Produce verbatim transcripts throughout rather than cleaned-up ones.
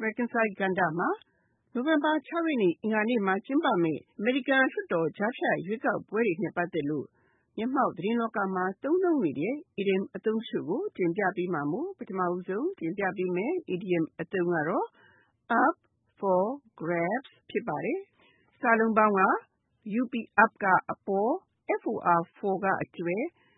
American Side ကဏ္ဍမှာနိုဝင်ဘာ၆ရက်နေ့အင်္ဂါနေ့မှာကျင်းပမယ့် American လွှတ်တော်ကြားဖြတ်ရွေးကောက်ပွဲတွေနဲ့ပတ်သက်လို့မျက်မှောက်သတင်းလောကမှာသုံးနှုန်းနေတဲ့ idiom အသုံးစုကိုတင်ပြပေးမှာမို့ပထမဦးဆုံးတင်ပြပေးမယ် idiom အသုံးကတော့ up for grabs ဖြစ်ပါတယ်။စာလုံးပေါင်းက up up ကအပေါ် for for ကအကျွဲ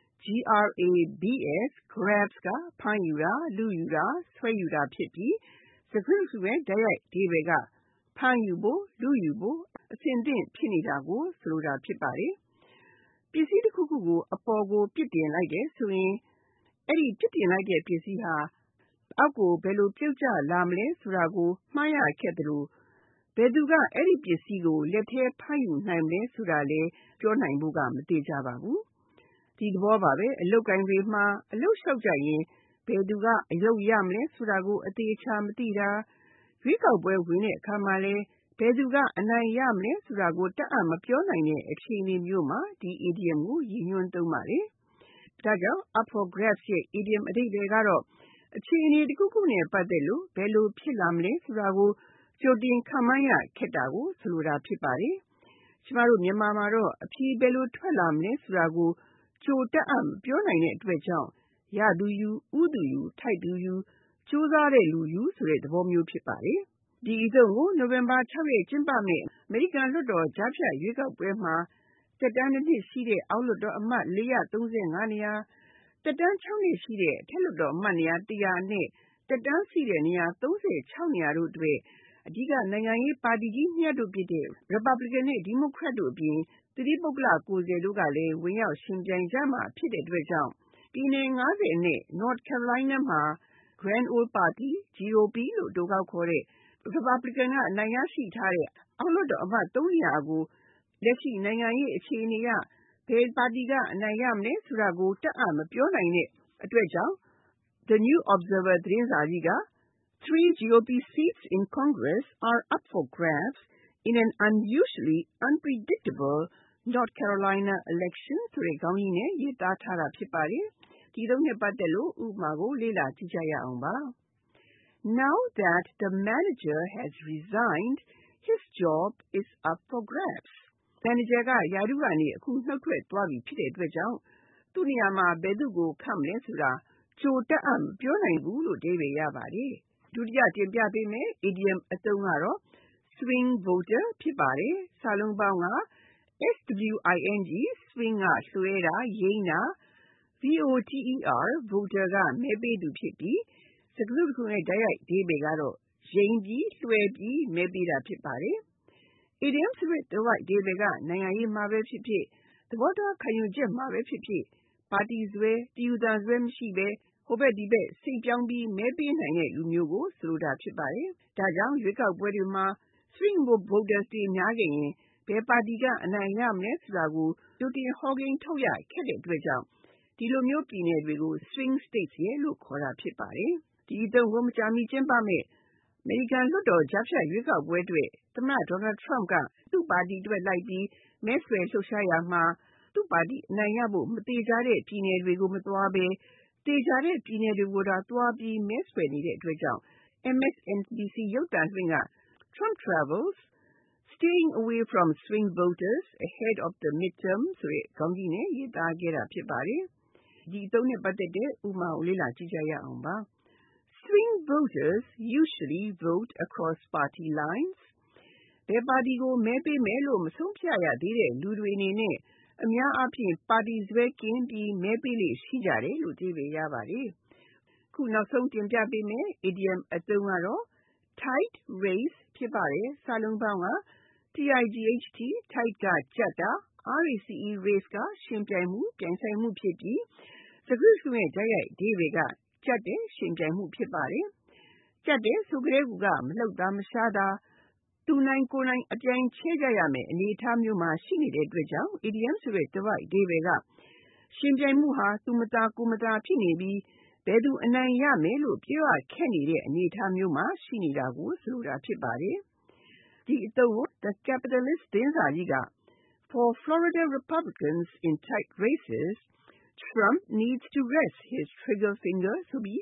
grabs grabs ကဖမ်းယူတာလူယူတာဆွဲယူတာဖြစ်ပြီးစကားစုရဲ့တိုက်ရိုက်အဓိပ္ပာယ်ကဖမ်းယူဖို့လူယူဖို့အဆင်သင့်ဖြစ်နေတာကိုဆိုလိုတာဖြစ်ပါတယ်။ပစ္စည်းတစ်ခုခုကိုအပေါ်ကိုပြစ်တင်လိုက်တယ်ဆိုရင်အဲ့ဒီပြစ်တင်လိုက်တဲ့ပစ္စည်းဟာအောက်ကိုဘယ်လိုပြုတ်ကျလာမလဲဆိုတာကိုမှားရခက်တယ်လို့ဘယ်သူကအဲ့ဒီပစ္စည်းကိုလက်ထဲဖမ်းယူနိုင်မလဲဆိုတာလည်းပြောနိုင်ဖို့ကမသေချာပါဘူး။ဒီသဘောပါပဲအလုပ်ကိုင်တွေမှာအလုပ်လျှောက်ကြရင်ဘယ်သူကအလုပ်ရမလဲဆိုတာကိုအသေးချာမသိတာရွေးကောက်ပွဲဝင်တဲ့အခါမှာလည်းဘယ်သူကအနိုင်ရမလဲဆိုတာကိုတတ်အပ်မပြောနိုင်တဲ့အခြေအနေမျိုးမှာဒီ idiom ကိုရည်ညွှန်းသုံးပါတယ်။ဒါကြောင့် up for grabs ရဲ့ idiom အဓိပ္ပာယ်ကတော့အခြေအနေတစ်ခုခုနဲ့ပတ်သက်လို့ဘယ်လိုဖြစ်လာမလဲဆိုတာကိုကြိုတင်ခန့်မှန်းရခက်တာကိုဆိုလိုတာဖြစ်ပါတယ်။ကျမတို့မြန်မာမှာတော့အဖြေဘယ်လိုထွက်လာမလဲဆိုတာကိုကြိုတတ်အပ်မပြောနိုင်တဲ့အတွက်ကြောင့်ရသူယူဥသူယူထိုက်သူယူကြိုးစားတဲ့လူယူဆိုတဲ့သဘောမျိုးဖြစ်ပါတယ်။ဒီအသုံးကိုနိုဝင်ဘာ၆ရက်ကျင်းပမယ့်အမေရိကန်လွှတ်တော်ကြားဖြတ်ရွေးကောက်ပွဲမှာတက်တန်းတစ်နှစ်ရှိတဲ့အောက်လွှတ်တော်အမတ်၄၃၅နေရာတက်တန်း၆နှစ်ရှိတဲ့အထက်လွှတ်တော်အမတ်နေရာ၁၀၀နဲ့တက်တန်းရှိတဲ့နေရာ၃၆နေရာတို့အတွက်အဓိကနိုင်ငံရေးပါတီကြီးနှစ်ရပ်တို့ဖြစ်တဲ့ Republican နဲ့ Democrat တို့အပြင်တတိပုဂ္ဂလကိုယ်စားလှယ်တို့ကလည်းဝင်ရောက်ယှဉ်ပြိုင်ကြမှာဖြစ်တဲ့အတွက်ကြောင့်ပြည်နယ်၅၀အနက် North Carolina မှာ Grand Old Party G O P လို့အတိုကောက်ခေါ်တဲ့ Republican ကအနိုင်ရရှိထားတဲ့အောက်လွှတ်တော်အမတ်၃နေရာကိုလက်ရှိနိုင်ငံရေးအခြေအနေအရဘယ်ပါတီကအနိုင်ရမလဲဆိုတာကိုတတ်အပ်မပြောနိုင်တဲ့အတွက်ကြောင့် The New Observer သတင်းစာကြီးက Three G O P seats in Congress are up for grabs in an unusually unpredictable North Carolina election ဆိုတဲ့ခေါင်းကြီးနဲ့ရေးသားထားတာဖြစ်ပါတယ်။ဒီသုံးနဲ့ပတ်သက်လို့ဥပမာကိုလေ့လာကြည့်ကြရအောင်ပါ။ Now that the manager has resigned, his job is up for grabs. Manager ကရာထူးကနေအခုနှုတ်ထွက်သွားပြီဖြစ်တဲ့အတွက်ကြောင့်သူ့နေရာမှာဘယ်သူကိုခန့်မလဲဆိုတာကြိုတတ်အပ်မပြောနိုင်ဘူးလို့အဓိပ္ပာယ်ရပါတယ်။ဒုတိယတင်ပြပေးမယ် idiom အသုံးကတော့ swing voter ဖြစ်ပါတယ်။စာလုံးပေါင်းက S W I N G swing ကလွှဲတာယိမ်းတာ V O T E R voter ကမဲပေးသူဖြစ်ပြီးစကားစုတစ်ခုရဲ့တိုက်ရိုက်အဓိပ္ပာယ်ကတော့ယိမ်းပြီးလွှဲပြီးမဲပေးတာဖြစ်ပါတယ်။ idiom ဆိုတဲ့တိုက်ရိုက်အဓိပ္ပာယ်ကနိုင်ငံရေးမှာပဲဖြစ်ဖြစ်သဘောထားခံယူချက်မှာပဲဖြစ်ဖြစ်ပါတီစွဲတယူသန်စွဲမရှိပဲဟိုဘက်ဒီဘက်စိတ်ပြောင်းပြီးမဲပေးနိုင်တဲ့လူမျိုးကိုဆိုလိုတာဖြစ်ပါတယ်။ဒါကြောင့်ရွေးကောက်ပွဲတွေမှာ swing voters တွေများခဲ့ရင်ဘယ်ပါတီကအနိုင်ရမလဲဆိုတာကိုကြိုတင်ဟောကိန်းထုတ်ရခက်တဲ့အတွက်ကြောင့်ဒီလိုမျိုးပြည်နယ်တွေကို swing states လို့ခေါ်တာဖြစ်ပါတယ်။ဒီအသုံးကိုမကြာမီကျင်းပမယ့်အမေရိကန်လွှတ်တော်ကြားဖြတ်ရွေးကောက်ပွဲအတွက်သမ္မတ Donald Trump ကသူ့ပါတီအတွက်လိုက်ပြီးမဲဆွယ်လှုပ်ရှားရာမှာသူ့ပါတီအနိုင်ရဖို့မသေချာတဲ့ပြည်နယ်တွေကိုမသွားဘဲသေချာတဲ့ပြည်နယ်တွေကိုသာသွားပြီးမဲဆွယ်နေတဲ့အတွက်ကြောင့် M S N B C ရုပ်သံလွှင့်က Trump travels staying away from swing voters ahead of the midterm ဆိုတဲ့ခေါင်းကြီးနဲ့ရေးသားခဲ့တာဖြစ်ပါတယ်။ဒီအသုံးနဲ့ပတ်သက်တဲ့ဥပမာကိုလေ့လာကြည့်ကြရအောင်ပါ။ Swing voters usually vote across party lines. ဘယ်ပါတီကိုမဲပေးမယ်လို့မဆုံးဖြတ်ရသေးတဲ့လူတွေအနေနဲ့အများအားဖြင့်ပါတီစွဲကင်းပြီးမဲပေးလေ့ရှိကြတယ်လို့အဓိပ္ပာယ်ရပါတယ်။ခုနောက်ဆုံးတင်ပြပေးမယ် idiom အသုံးကတော့ tight race ဖြစ်ပါတယ်။စာလုံးပေါင်းက T I G H T tight ကကြပ်တာ R A C E race ကယှဉ်ပြိုင်မှုပြိုင်ဆိုင်မှုဖြစ်ပြီးစကားစုရဲ့တိုက်ရိုက်အဓိပ္ပာယ်ကကြပ်တဲ့ယှဉ်ပြိုင်မှုဖြစ်ပါတယ်။ကြပ်တဲ့ဆိုကလေးကမလှုပ်သာမရှားသာသူနိုင်ကိုယ်နိုင်အပြိုင်ချဲကြရမယ်အနေအထားမျိုးမှာရှိနေတဲ့အတွက်ကြောင့် idiom ဆိုတဲ့တိုက်ရိုက်အဓိပ္ပာယ်ကရှင်ပြိုင်မှုဟာသူမသာကိုယ်မသာဖြစ်နေပြီးဘယ်သူအနိုင်ရမယ်လို့ပြောရခက်နေတဲ့အနေအထားမျိုးမှာရှိနေတာကိုဆိုလိုတာဖြစ်ပါတယ်။ဒီအသုံးကို The Capitalist သတင်းစာကြီးက For Florida Republicans in tight races, Trump needs to rest his trigger finger ဆိုပြီး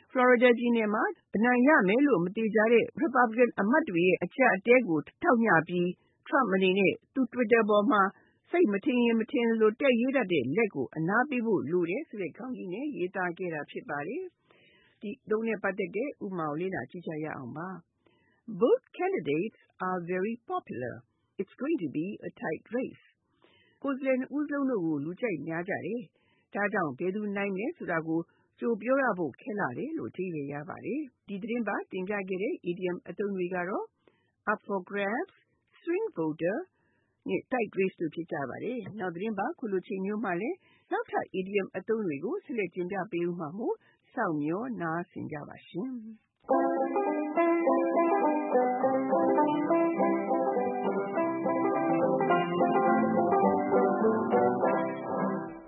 Florida ပြည်နယ်မှာအနိုင်ရမယ်လို့မသေချာတဲ့ Republican အမတ်တွေရဲ့အကြပ်အတည်းကိုထောက်မျှပြီး Trump အနေနဲ့သူ့ Twitter ပေါ်မှာစိတ်မထင်ရင်မထင်သလိုတက်ရေးတတ်တဲ့လက်ကိုအနားပေးဖို့လိုတယ်ဆိုတဲ့ခေါင်းကြီးနဲ့ရေးသားခဲ့တာဖြစ်ပါတယ်။ဒီသုံးနဲ့ပတ်သက်တဲ့ဥပမာကိုလေ့လာကြည့်ကြရအောင်ပါ။ Both candidates are very popular. It's going to be a tight race. ကိုယ်စားလှယ်နှစ်ဦးစလုံးတို့ကိုလူကြိုက်များကြတယ်။ဒါကြောင့်ဘယ်သူနိုင်မယ်ဆိုတာကိုကြိုပြောရဖို့ခက်လာတယ်လို့အဓိပ္ပာယ်ရပါတယ်။ဒီသတင်းပတ်တင်ပြခဲ့တဲ့ idiom အသုံးတွေကတော့ up for grabs, swing voter နဲ့ tight race တို့ဖြစ်ကြပါတယ်။နောက်သတင်းပတ်ခုလိုချိန်မျိုးမှလည်းနောက်ထပ် idiom အသုံးတွေကိုဆက်လက်တင်ပြပေးဦးမှာမို့စောင့်မျှော်နားဆင်ကြပါရှင်။